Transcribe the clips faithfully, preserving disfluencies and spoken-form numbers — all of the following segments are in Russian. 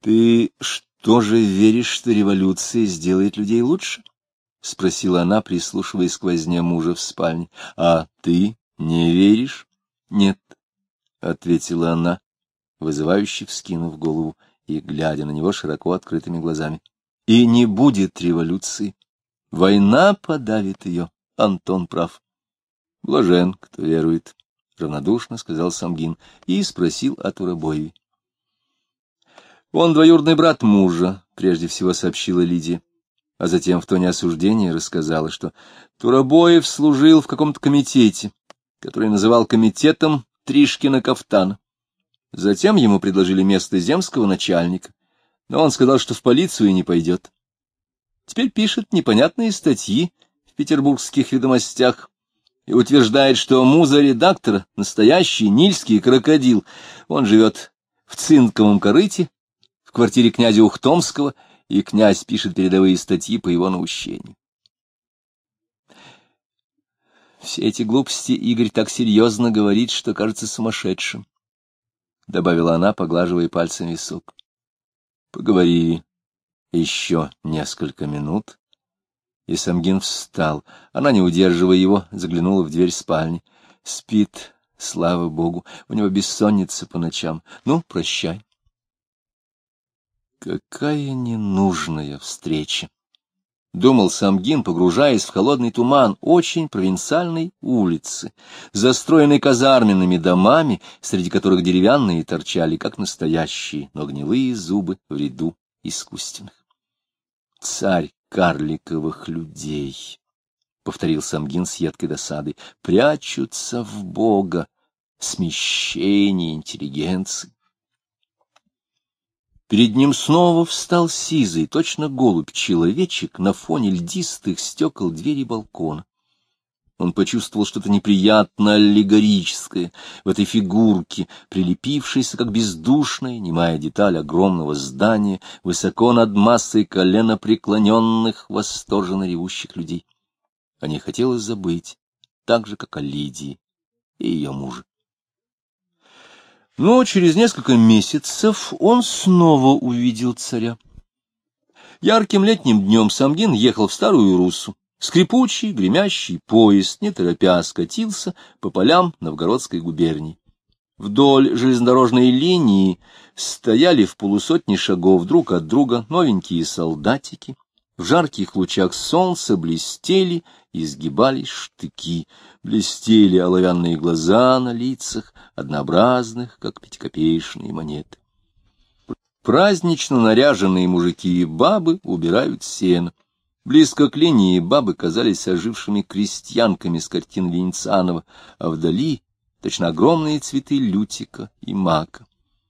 Ты что же веришь, что революция сделает людей лучше? — спросила она, прислушиваясь к возне мужа в спальне. — А ты не веришь? — Нет, — ответила она, вызывающе вскинув голову и глядя на него широко открытыми глазами. — И не будет революции. Война подавит ее. Антон прав. — Блажен, кто верует, — равнодушно сказал Самгин и спросил о Турабоеве. Он двоюродный брат мужа, прежде всего сообщила Лидия, а затем в тоне осуждения рассказала, что Турабоев служил в каком-то комитете, который называл комитетом Тришкина-Кафтана. Затем ему предложили место земского начальника, но он сказал, что в полицию не пойдет. Теперь пишет непонятные статьи в петербургских ведомостях и утверждает, что муза редактора — настоящий нильский крокодил. Он живет в цинковом корыте, в квартире князя Ухтомского, и князь пишет передовые статьи по его наущению. Все эти глупости Игорь так серьезно говорит, что кажется сумасшедшим, — добавила она, поглаживая пальцем висок. — Поговори еще несколько минут. И Самгин встал. Она, не удерживая его, заглянула в дверь спальни. Спит, слава богу, у него бессонница по ночам. Ну, прощай. Какая ненужная встреча! — думал Самгин, погружаясь в холодный туман очень провинциальной улицы, застроенной казарменными домами, среди которых деревянные торчали, как настоящие, но гнилые зубы в ряду искусственных. Царь карликовых людей, — повторил Самгин с едкой досадой, — прячутся в Бога, смещение интеллигенции. Перед ним снова встал сизый, точно голубь, человечек на фоне льдистых стекол двери балкона. Он почувствовал что-то неприятно аллегорическое в этой фигурке, прилепившейся, как бездушная, немая деталь огромного здания, высоко над массой коленопреклоненных, восторженно ревущих людей. О ней хотелось забыть, так же, как о Лидии и ее муже. Но через несколько месяцев он снова увидел царя. Ярким летним днем Самгин ехал в Старую Руссу. Скрипучий, гремящий поезд, не торопя, скатился по полям Новгородской губернии. Вдоль железнодорожной линии стояли в полусотни шагов друг от друга новенькие солдатики. В жарких лучах солнца блестели и изгибались штыки, блестели оловянные глаза на лицах, однообразных, как пятикопеечные монеты. Празднично наряженные мужики и бабы убирают сено. Близко к линии бабы казались ожившими крестьянками с картин Венецианова, а вдали точно огромные цветы лютика и мака.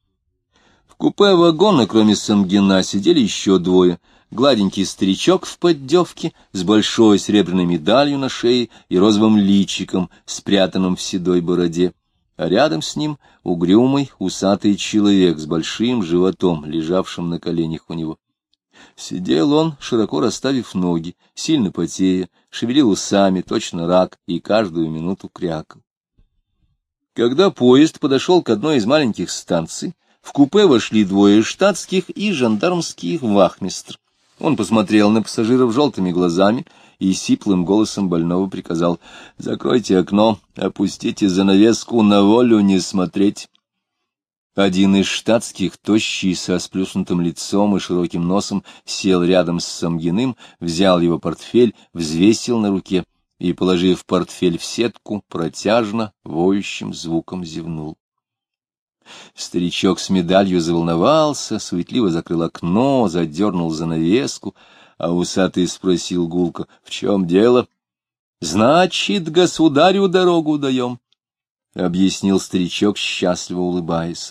В купе вагона, кроме Самгина, сидели еще двое. Гладенький старичок в поддевке с большой серебряной медалью на шее и розовым личиком, спрятанным в седой бороде, а рядом с ним угрюмый усатый человек с большим животом, лежавшим на коленях у него. Сидел он, широко расставив ноги, сильно потея, шевелил усами, точно рак, и каждую минуту крякал. Когда поезд подошел к одной из маленьких станций, в купе вошли двое штатских и жандармских вахмистр. Он посмотрел на пассажиров желтыми глазами и сиплым голосом больного приказал: «Закройте окно, опустите занавеску, на волю не смотреть». Один из штатских, тощий, со сплюснутым лицом и широким носом, сел рядом с Самгиным, взял его портфель, взвесил на руке и, положив портфель в сетку, протяжно, воющим звуком зевнул. Старичок с медалью заволновался, суетливо закрыл окно, задернул занавеску, а усатый спросил гулко: «В чем дело?» «Значит, государю дорогу даем», — объяснил старичок, счастливо улыбаясь.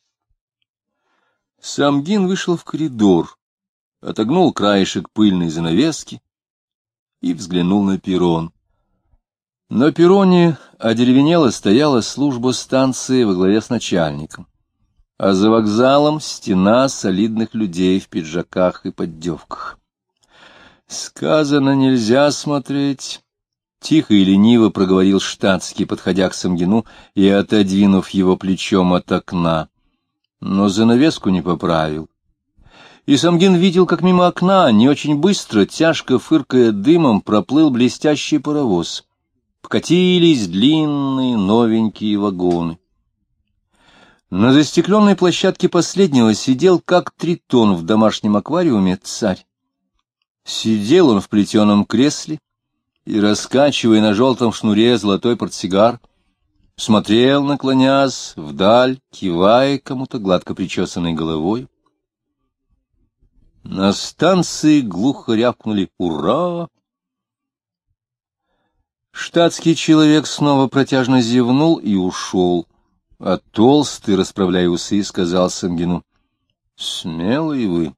Самгин вышел в коридор, отогнул краешек пыльной занавески и взглянул на перрон. На перроне одеревенело стояла служба станции во главе с начальником, а за вокзалом стена солидных людей в пиджаках и поддевках. «Сказано, нельзя смотреть», — тихо и лениво проговорил штатский, подходя к Самгину и отодвинув его плечом от окна, но занавеску не поправил, И Самгин видел, как мимо окна, не очень быстро, тяжко фыркая дымом, проплыл блестящий паровоз. Покатились длинные новенькие вагоны. На застекленной площадке последнего сидел, как тритон в домашнем аквариуме, царь. Сидел он в плетеном кресле и, раскачивая на желтом шнуре золотой портсигар, смотрел, наклонясь, вдаль, кивая кому-то гладко причесанной головой. На станции глухо рявкнули «Ура!». Штатский человек снова протяжно зевнул и ушел, а толстый, расправляя усы, сказал Самгину: «Смелый вы».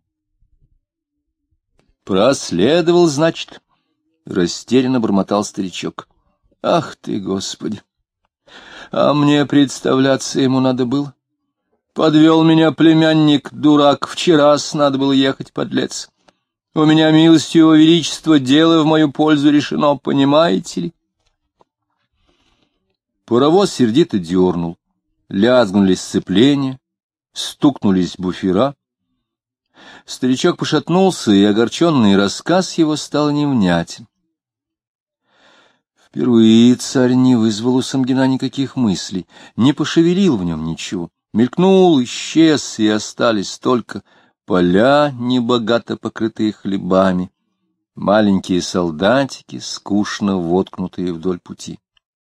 «Проследовал, значит?» — растерянно бормотал старичок. «Ах ты, Господи! А мне представляться ему надо было. Подвел меня племянник, дурак, вчера-с надо было ехать, подлец. У меня, милостью его величества, дело в мою пользу решено, понимаете ли?» Паровоз сердито дернул, лязгнули сцепления, стукнулись буфера. Старичок пошатнулся, и огорченный рассказ его стал невнятен. Впервые царь не вызвал у Самгина никаких мыслей, не пошевелил в нем ничего. Мелькнул, исчез, и остались только поля, небогато покрытые хлебами, маленькие солдатики, скучно воткнутые вдоль пути.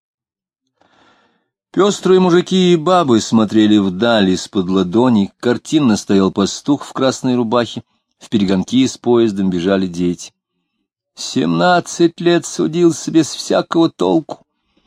Пестрые мужики и бабы смотрели вдаль из-под ладоней, картинно стоял пастух в красной рубахе, в перегонки с поездом бежали дети. Семнадцать лет судился без всякого толку.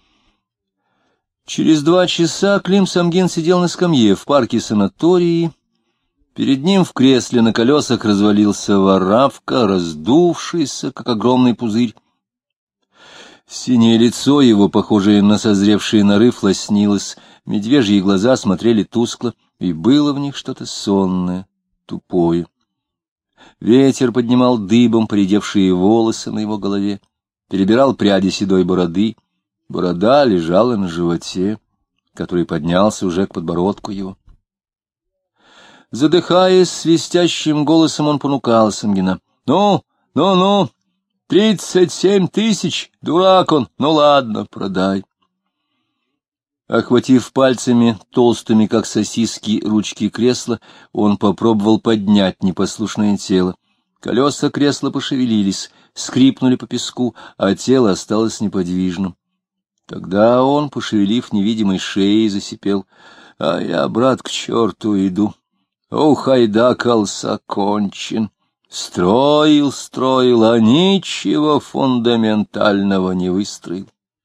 Через два часа Клим Самгин сидел на скамье в парке санатории. Перед ним в кресле на колесах развалился воравка, раздувшийся, как огромный пузырь. Синее лицо его, похожее на созревший нарыв, лоснилось, медвежьи глаза смотрели тускло, и было в них что-то сонное, тупое. Ветер поднимал дыбом поредевшие волосы на его голове, перебирал пряди седой бороды. Борода лежала на животе, который поднялся уже к подбородку его. Задыхаясь, свистящим голосом он понукал Самгина: «Ну, ну, ну! Тридцать семь тысяч! Дурак он! Ну ладно, продай!» Охватив пальцами, толстыми, как сосиски, ручки кресла, он попробовал поднять непослушное тело. Колеса кресла пошевелились, скрипнули по песку, а тело осталось неподвижным. Тогда он, пошевелив невидимой шеей, засипел: «А я, брат, к черту иду! Ух, айда, колса кончен! Строил, строил, а ничего фундаментального не выстроил».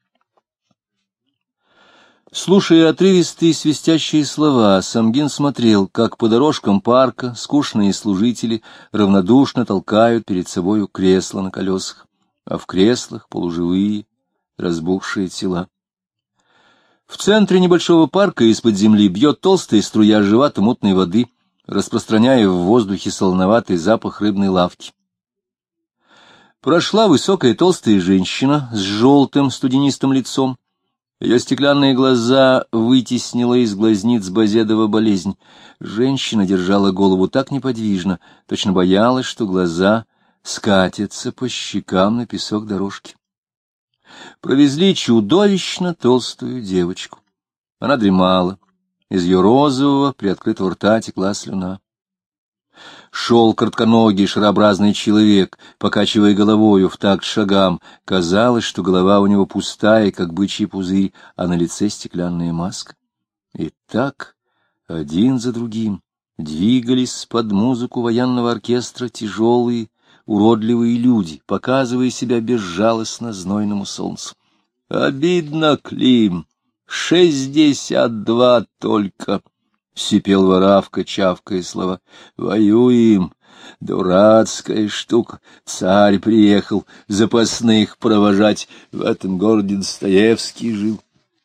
Слушая отрывистые свистящие слова, Самгин смотрел, как по дорожкам парка скучные служители равнодушно толкают перед собою кресла на колесах, а в креслах полуживые, разбухшие тела. В центре небольшого парка из-под земли бьет толстая струя живато-мутной воды, распространяя в воздухе солоноватый запах рыбной лавки. Прошла высокая толстая женщина с желтым студенистым лицом. Ее стеклянные глаза вытеснила из глазниц Базедова болезнь. Женщина держала голову так неподвижно, точно боялась, что глаза скатятся по щекам на песок дорожки. Провезли чудовищно толстую девочку. Она дремала. Из ее розового приоткрытого рта текла слюна. Шел коротконогий шарообразный человек, покачивая головою в такт шагам. Казалось, что голова у него пустая, как бычий пузырь, а на лице стеклянная маска. И так, один за другим, двигались под музыку военного оркестра тяжелые, уродливые люди, показывая себя безжалостно знойному солнцу. «Обидно, Клим, шестьдесят два только!» — сипел воравка, чавкая слова. «Воюем! Дурацкая штука! Царь приехал запасных провожать. В этом городе Достоевский жил».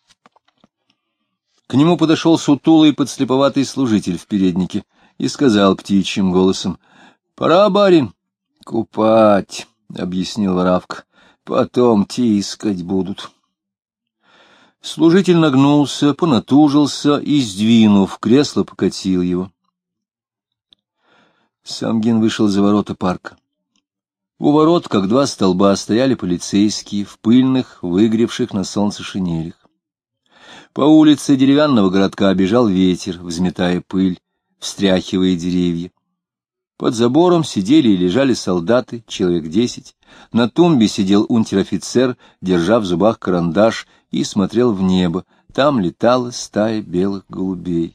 К нему подошел сутулый подслеповатый служитель в переднике и сказал птичьим голосом: «Пора, барин». «Купать», — объяснил воравка, — «потом тискать будут». Служитель нагнулся, понатужился и, сдвинув кресло, покатил его. Самгин вышел за ворота парка. У ворот, как два столба, стояли полицейские в пыльных, выгревших на солнце шинелях. По улице деревянного городка бежал ветер, взметая пыль, встряхивая деревья. Под забором сидели и лежали солдаты, человек десять. На тумбе сидел унтер-офицер, держа в зубах карандаш, и смотрел в небо. Там летала стая белых голубей.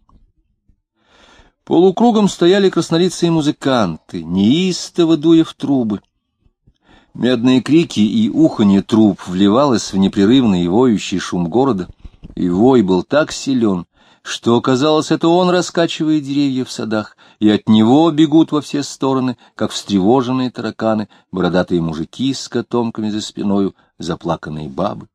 Полукругом стояли краснолицые музыканты, неистово дуя в трубы. Медные крики и уханье труб вливалось в непрерывный и воющий шум города, и вой был так силен, что, казалось, это он раскачивает деревья в садах, и от него бегут во все стороны, как встревоженные тараканы, бородатые мужики с котомками за спиною, заплаканные бабы.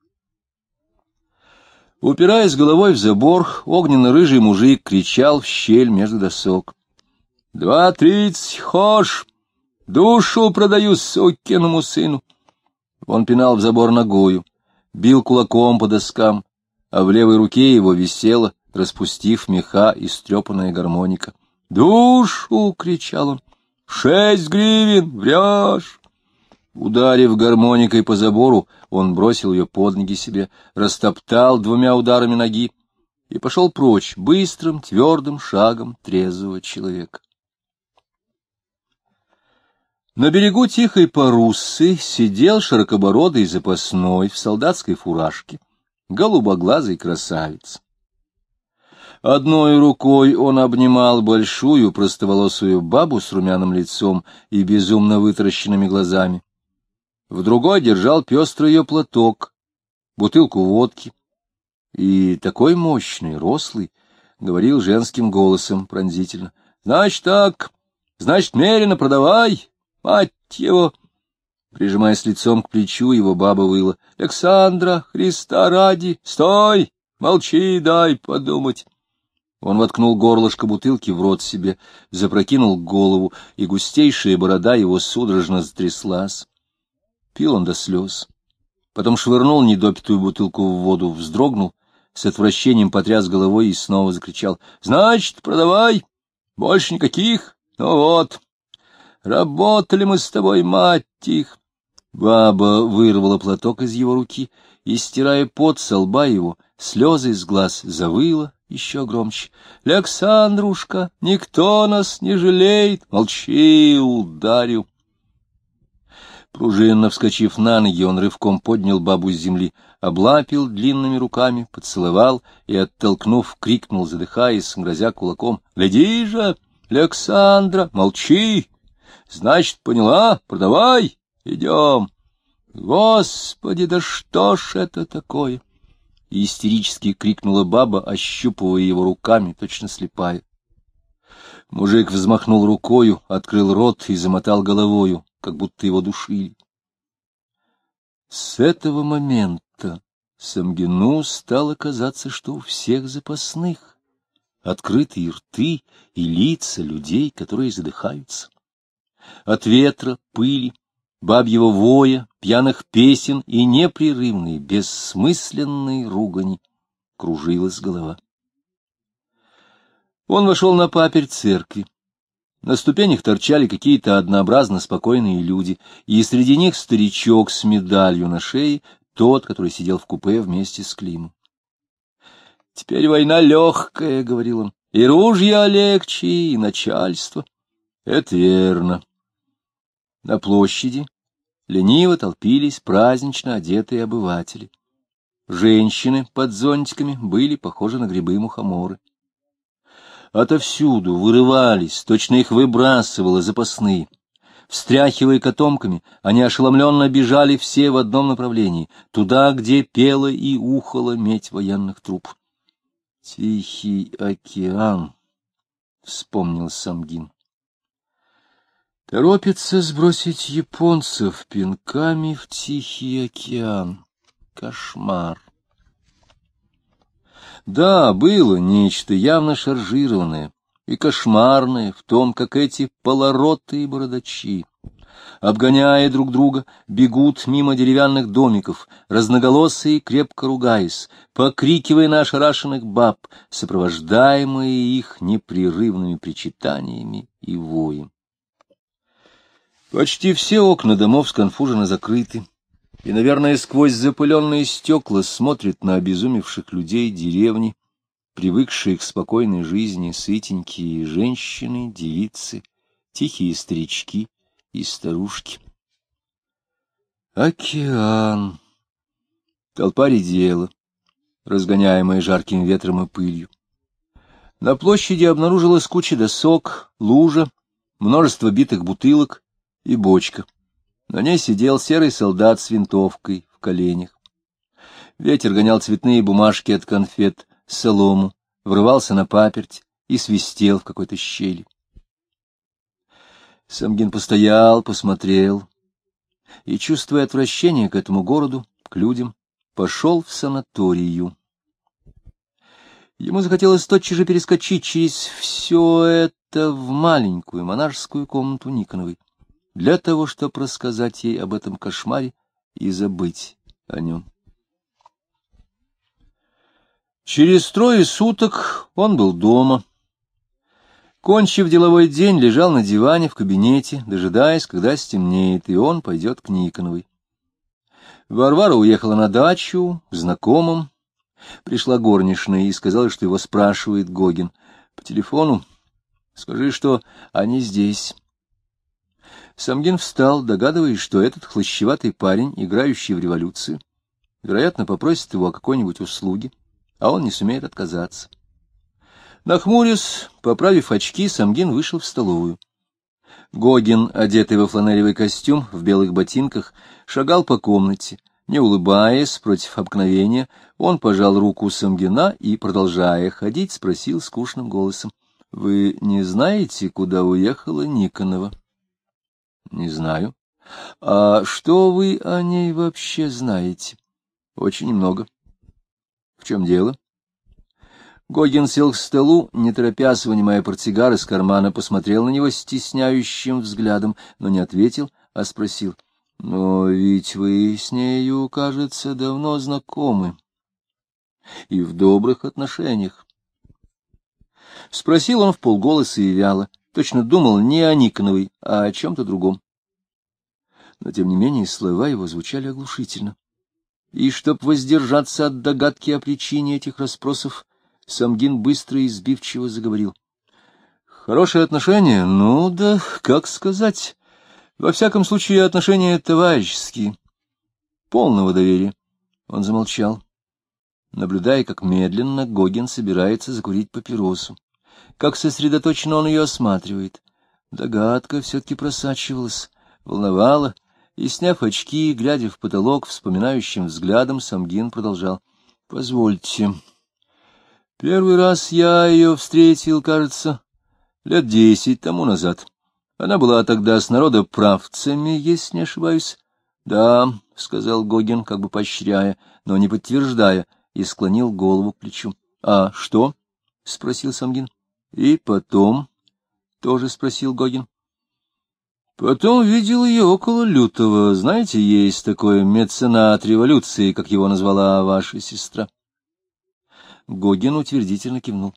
Упираясь головой в забор, огненно-рыжий мужик кричал в щель между досок. — Два тридцать, хошь! Душу продаю сукиному сыну! Он пинал в забор ногою, бил кулаком по доскам, а в левой руке его висела, распустив меха, истрепанная гармоника. «Душу!» — кричал он. «Шесть гривен! Врешь!» Ударив гармоникой по забору, он бросил ее под ноги себе, растоптал двумя ударами ноги и пошел прочь быстрым, твердым шагом трезвого человека. На берегу тихой Паруссы сидел широкобородый запасной в солдатской фуражке, голубоглазый красавец. Одной рукой он обнимал большую простоволосую бабу с румяным лицом и безумно вытаращенными глазами. В другой держал пестрый ее платок, бутылку водки, и такой мощный, рослый, говорил женским голосом пронзительно: — Значит так, значит, мерено продавай, мать его! Прижимаясь лицом к плечу, его баба выла: — Александра, Христа ради, стой, молчи, дай подумать. Он воткнул горлышко бутылки в рот себе, запрокинул голову, и густейшая борода его судорожно затряслась. Пил он до слез. Потом швырнул недопитую бутылку в воду, вздрогнул, с отвращением потряс головой и снова закричал: — Значит, продавай! Больше никаких! Ну вот! Работали мы с тобой, мать их! Баба вырвала платок из его руки и, стирая пот со лба его, слезы из глаз, завыла еще громче: — Александрушка, никто нас не жалеет! Молчи, ударю! Пружинно вскочив на ноги, он рывком поднял бабу с земли, облапил длинными руками, поцеловал и, оттолкнув, крикнул, задыхаясь, грозя кулаком: — Гляди же, Александра, молчи! Значит, поняла? Продавай! Идем! Господи, да что ж это такое? И истерически крикнула баба, ощупывая его руками, точно слепая. Мужик взмахнул рукою, открыл рот и замотал головою, как будто его душили. С этого момента Самгину стало казаться, что у всех запасных открытые рты и лица людей, которые задыхаются. От ветра, пыли, бабьего воя, пьяных песен и непрерывной, бессмысленной ругани кружилась голова. Он вошел на паперть церкви. На ступенях торчали какие-то однообразно спокойные люди, и среди них старичок с медалью на шее, тот, который сидел в купе вместе с Климом. — Теперь война легкая, — говорил он, — и ружья легче, и начальство. — Это верно. На площади лениво толпились празднично одетые обыватели. Женщины под зонтиками были похожи на грибы-мухоморы. Отовсюду вырывались, точно их выбрасывало запасные. Встряхивая котомками, они ошеломленно бежали все в одном направлении, туда, где пела и ухала медь военных труб. — Тихий океан, — вспомнил Самгин. Торопится сбросить японцев пинками в Тихий океан. Кошмар. Да, было нечто явно шаржированное и кошмарное в том, как эти полороты и бородачи Обгоняя друг друга, бегут мимо деревянных домиков, разноголосые, крепко ругаясь, покрикивая на ошарашенных баб, сопровождаемые их непрерывными причитаниями и воем. Почти все окна домов сконфуженно закрыты, и, наверное, сквозь запыленные стекла смотрят на обезумевших людей деревни, привыкшие к спокойной жизни сытенькие женщины, девицы, тихие старички и старушки. Океан. Толпа редела, разгоняемая жарким ветром и пылью. На площади обнаружилась куча досок, лужа, множество битых бутылок и бочка. На ней сидел серый солдат с винтовкой в коленях. Ветер гонял цветные бумажки от конфет, солому, врывался на паперть и свистел в какой-то щели. Самгин постоял, посмотрел и, чувствуя отвращение к этому городу, к людям, пошел в санаторию. Ему захотелось тотчас же перескочить через все это в маленькую монашескую комнату Никоновой, для того, чтобы рассказать ей об этом кошмаре и забыть о нем. Через трое суток он был дома. Кончив деловой день, лежал на диване в кабинете, дожидаясь, когда стемнеет, и он пойдет к Никоновой. Варвара уехала на дачу к знакомым. Пришла горничная и сказала, что его спрашивает Гогин. По телефону скажи, что они здесь. Самгин встал, догадываясь, что этот хлощеватый парень, играющий в революцию, вероятно, попросит его о какой-нибудь услуге, а он не сумеет отказаться. Нахмурясь, поправив очки, Самгин вышел в столовую. Гогин, одетый во фланелевый костюм, в белых ботинках, шагал по комнате. Не улыбаясь, против обыкновения, он пожал руку Самгина и, продолжая ходить, спросил скучным голосом: — Вы не знаете, куда уехала Никонова? — Не знаю. — А что вы о ней вообще знаете? — Очень много. — В чем дело? Гогин сел к столу, не торопясь, вынимая портсигар из кармана, посмотрел на него стесняющим взглядом, но не ответил, а спросил: — Но ведь вы с нею, кажется, давно знакомы. И в добрых отношениях. Спросил он вполголоса и вяло, точно думал не о Никоновой, а о чем-то другом. Но, тем не менее, слова его звучали оглушительно. И, чтоб воздержаться от догадки о причине этих расспросов, Самгин быстро и сбивчиво заговорил. — Хорошие отношения? Ну да, как сказать. Во всяком случае, отношения товарищеские. Полного доверия. Он замолчал, наблюдая, как медленно Гогин собирается закурить папиросу, как сосредоточенно он ее осматривает. Догадка все-таки просачивалась, волновала, и, сняв очки, глядя в потолок, вспоминающим взглядом, Самгин продолжал. — Позвольте... Первый раз я ее встретил, кажется, лет десять тому назад. Она была тогда с народоправцами, если не ошибаюсь. — Да, — сказал Гогин, как бы поощряя, но не подтверждая, и склонил голову к плечу. — А что? — спросил Самгин. — И потом? — тоже спросил Гогин. — Потом видел ее около Лютого. Знаете, есть такой меценат революции, как его назвала ваша сестра. Гогин утвердительно кивнул.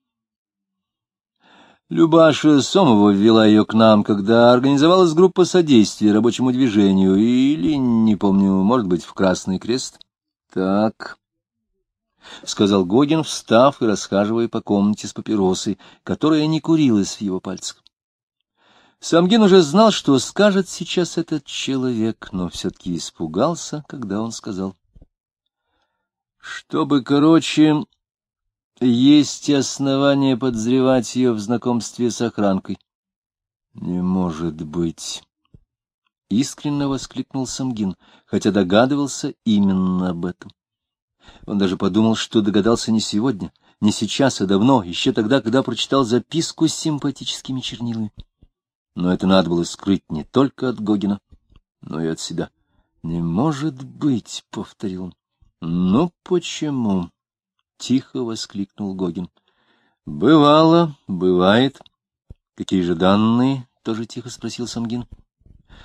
Любаша Сомова ввела ее к нам, когда организовалась группа содействия рабочему движению, или, не помню, может быть, в Красный Крест. — Так, — сказал Гогин, встав и расхаживая по комнате с папиросой, которая не курилась в его пальцах. Самгин уже знал, что скажет сейчас этот человек, но все-таки испугался, когда он сказал: — Чтобы, короче... Есть основания подозревать ее в знакомстве с охранкой. — Не может быть! — искренне воскликнул Самгин, хотя догадывался именно об этом. Он даже подумал, что догадался не сегодня, не сейчас, а давно, еще тогда, когда прочитал записку с симпатическими чернилами. Но это надо было скрыть не только от Гогина, но и от себя. — Не может быть! — повторил он. — Ну почему? — тихо воскликнул Гогин. — Бывало, бывает. — Какие же данные? — тоже тихо спросил Самгин.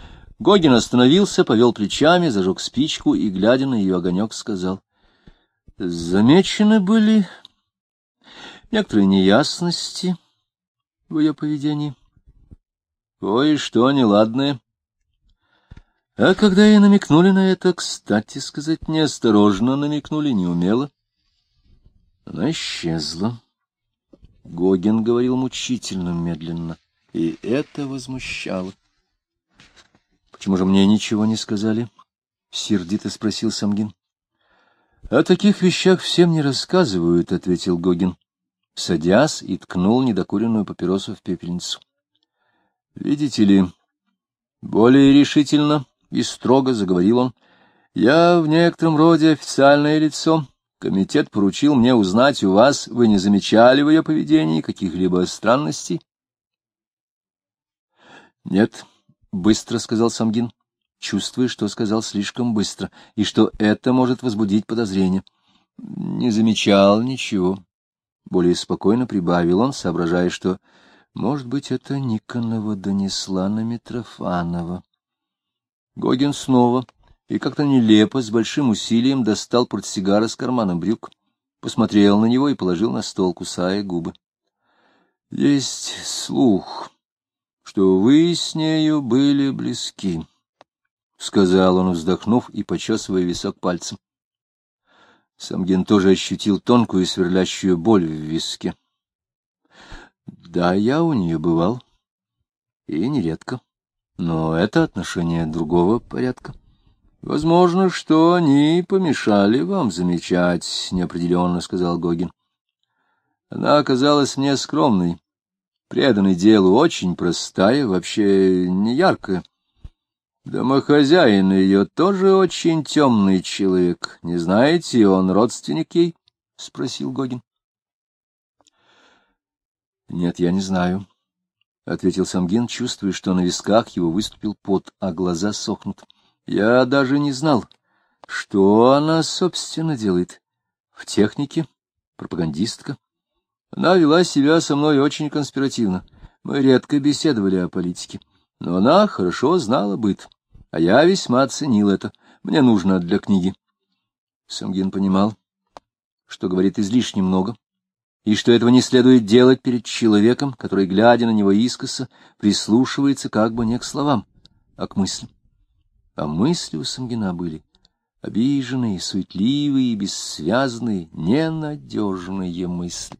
Гогин остановился, повел плечами, зажег спичку и, глядя на ее огонек, сказал: — Замечены были некоторые неясности в ее поведении. Кое-что неладное. А когда ей намекнули на это, кстати сказать, неосторожно намекнули, неумело, она исчезла. Гогин говорил мучительно медленно, и это возмущало. — Почему же мне ничего не сказали? — сердито спросил Самгин. — О таких вещах всем не рассказывают, — ответил Гогин, садясь и ткнул недокуренную папиросу в пепельницу. — Видите ли, более решительно и строго заговорил он, — я в некотором роде официальное лицо. Комитет поручил мне узнать у вас, вы не замечали в ее поведении каких-либо странностей? — Нет, — быстро сказал Самгин, чувствуя, что сказал слишком быстро, и что это может возбудить подозрение. — Не замечал ничего. Более спокойно прибавил он, соображая, что, может быть, это Никонова донесла на Митрофанова. Гогин снова и как-то нелепо, с большим усилием достал портсигар из кармана брюк, посмотрел на него и положил на стол, кусая губы. — Есть слух, что вы с нею были близки, — сказал он, вздохнув и почесывая висок пальцем. Самгин тоже ощутил тонкую сверлящую боль в виске. — Да, я у нее бывал, и нередко, но это отношение другого порядка. Возможно, что они помешали вам замечать, — неопределенно сказал Гогин. Она оказалась мне скромной, преданной делу, очень простая, вообще не яркая. Домохозяин ее тоже очень темный человек. Не знаете, он родственник ей? — спросил Гогин. — Нет, я не знаю, — ответил Самгин, чувствуя, что на висках его выступил пот, а глаза сохнут. Я даже не знал, что она, собственно, делает. В технике, пропагандистка. Она вела себя со мной очень конспиративно. Мы редко беседовали о политике. Но она хорошо знала быт, а я весьма ценил это. Мне нужно для книги. Самгин понимал, что говорит излишне много, и что этого не следует делать перед человеком, который, глядя на него искоса, прислушивается как бы не к словам, а к мыслям. А мысли у Самгина были обиженные, суетливые, бессвязные, ненадежные мысли.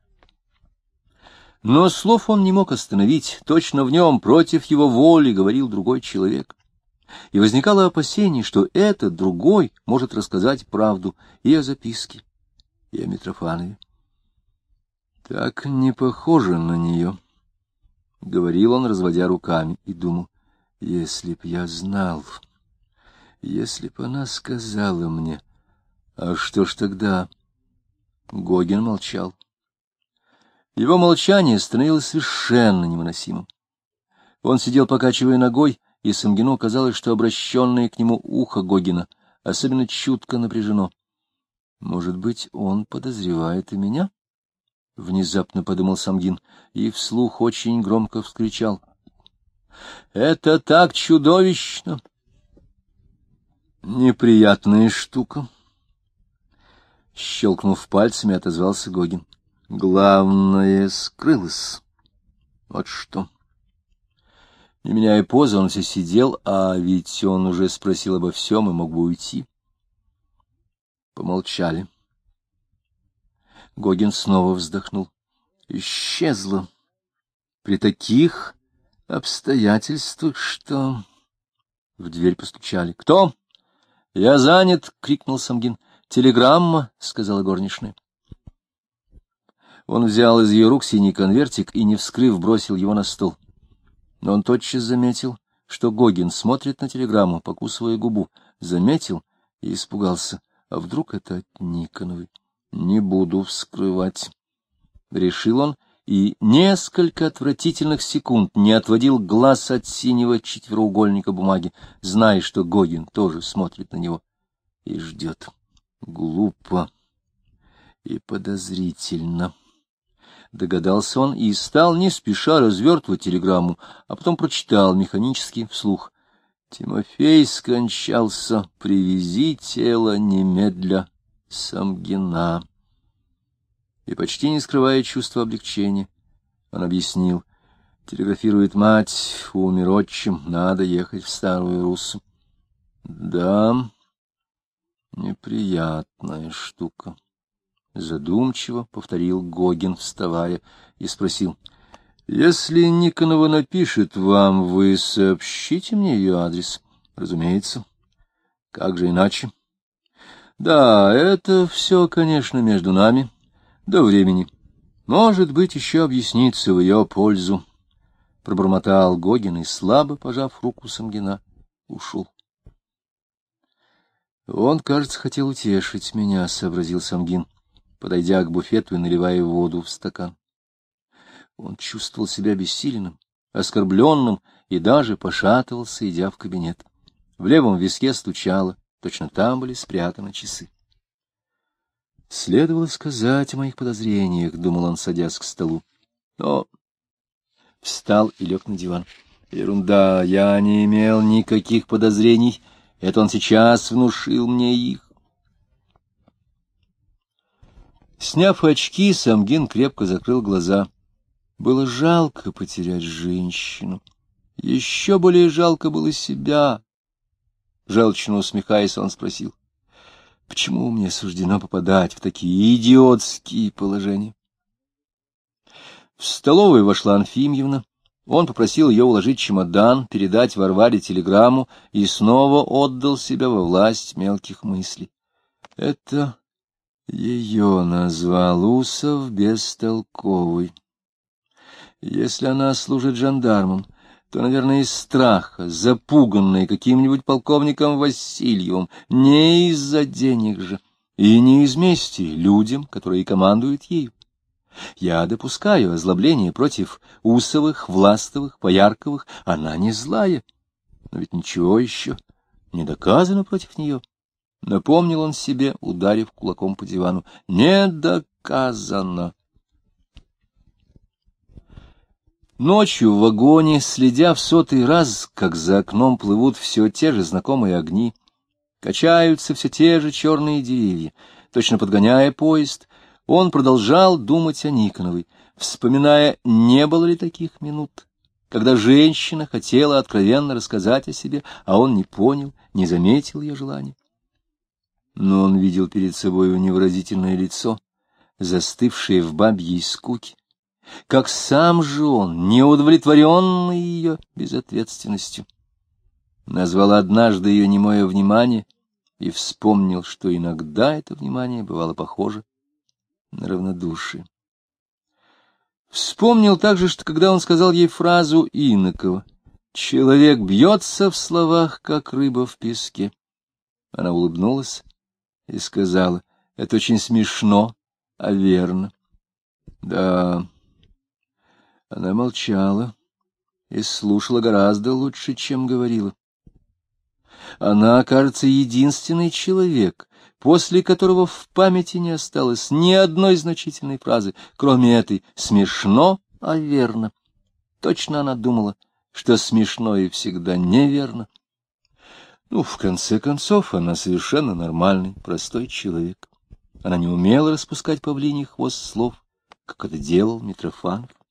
Но слов он не мог остановить, точно в нем, против его воли, говорил другой человек. И возникало опасение, что этот другой может рассказать правду и о записке, и о Митрофанове. Так не похоже на нее, — говорил он, разводя руками, и думал, — если б я знал, если б она сказала мне. А что ж тогда? Гогин молчал. Его молчание становилось совершенно невыносимым. Он сидел, покачивая ногой, и Самгину казалось, что обращенное к нему ухо Гогина особенно чутко напряжено. Может быть, он подозревает и меня? — внезапно подумал Самгин и вслух очень громко вскричал. — Это так чудовищно! Неприятная штука. Щелкнув пальцами, отозвался Гогин. Главное скрылось. Вот что. Не меняя позы, он все сидел, а ведь он уже спросил обо всем и мог бы уйти. Помолчали. Гогин снова вздохнул. Исчезла. При таких обстоятельствах, что... В дверь постучали. «Кто?» «Я занят!» — крикнул Самгин. «Телеграмма!» — сказала горничная. Он взял из ее рук синий конвертик и, не вскрыв, бросил его на стол. Но он тотчас заметил, что Гогин смотрит на телеграмму, покусывая губу. Заметил и испугался. А вдруг это от Никоновой? «Не буду вскрывать», — решил он, и несколько отвратительных секунд не отводил глаз от синего четвероугольника бумаги, зная, что Гогин тоже смотрит на него и ждет. Глупо и подозрительно. Догадался он и стал не спеша развертывать телеграмму, а потом прочитал механически вслух. Тимофей скончался, привези тело немедля Самгина. И, почти не скрывая чувства облегчения, он объяснил: телеграфирует мать, умер отчим, надо ехать в Старую Руссу. Да, неприятная штука. Задумчиво повторил Гогин, вставая, и спросил: если Никонова напишет вам, вы сообщите мне ее адрес? Разумеется. Как же иначе? Да, это все, конечно, между нами. До времени. Может быть, еще объяснится в ее пользу. Пробормотал Гогин и, слабо пожав руку Самгина, ушел. Он, кажется, хотел утешить меня, — сообразил Самгин, подойдя к буфету и наливая воду в стакан. Он чувствовал себя бессильным, оскорбленным и даже пошатывался, идя в кабинет. В левом виске стучало, точно там были спрятаны часы. Следовало сказать о моих подозрениях, — думал он, садясь к столу. Но встал и лег на диван. Ерунда, я не имел никаких подозрений. Это он сейчас внушил мне их. Сняв очки, Самгин крепко закрыл глаза. Было жалко потерять женщину. Еще более жалко было себя. Желчно усмехаясь, он спросил: почему мне суждено попадать в такие идиотские положения? В столовую вошла Анфимьевна. Он попросил ее уложить чемодан, передать Варваре телеграмму и снова отдал себя во власть мелких мыслей. Это ее назвал Усов бестолковый. Если она служит жандармом, то, наверное, из страха, запуганная каким-нибудь полковником Васильевым, не из-за денег же, и не из мести людям, которые командуют ею. Я допускаю озлобление против Усовых, Властовых, Поярковых, она не злая, но ведь ничего еще не доказано против нее. Напомнил он себе, ударив кулаком по дивану. Не доказано. Ночью в вагоне, следя в сотый раз, как за окном плывут все те же знакомые огни, качаются все те же черные деревья, точно подгоняя поезд, он продолжал думать о Никоновой, вспоминая, не было ли таких минут, когда женщина хотела откровенно рассказать о себе, а он не понял, не заметил ее желания. Но он видел перед собой невыразительное лицо, застывшее в бабьей скуке, как сам же он, неудовлетворенный ее безответственностью, назвал однажды ее немое внимание и вспомнил, что иногда это внимание бывало похоже на равнодушие. Вспомнил также, что когда он сказал ей фразу Иннокова «Человек бьется в словах, как рыба в песке», она улыбнулась и сказала: «Это очень смешно, а верно». Да, она молчала и слушала гораздо лучше, чем говорила. Она, кажется, единственный человек, после которого в памяти не осталось ни одной значительной фразы, кроме этой «смешно, а верно». Точно она думала, что смешно и всегда неверно. Ну, в конце концов, она совершенно нормальный, простой человек. Она не умела распускать павлиний хвост слов, как это делал Митрофанов.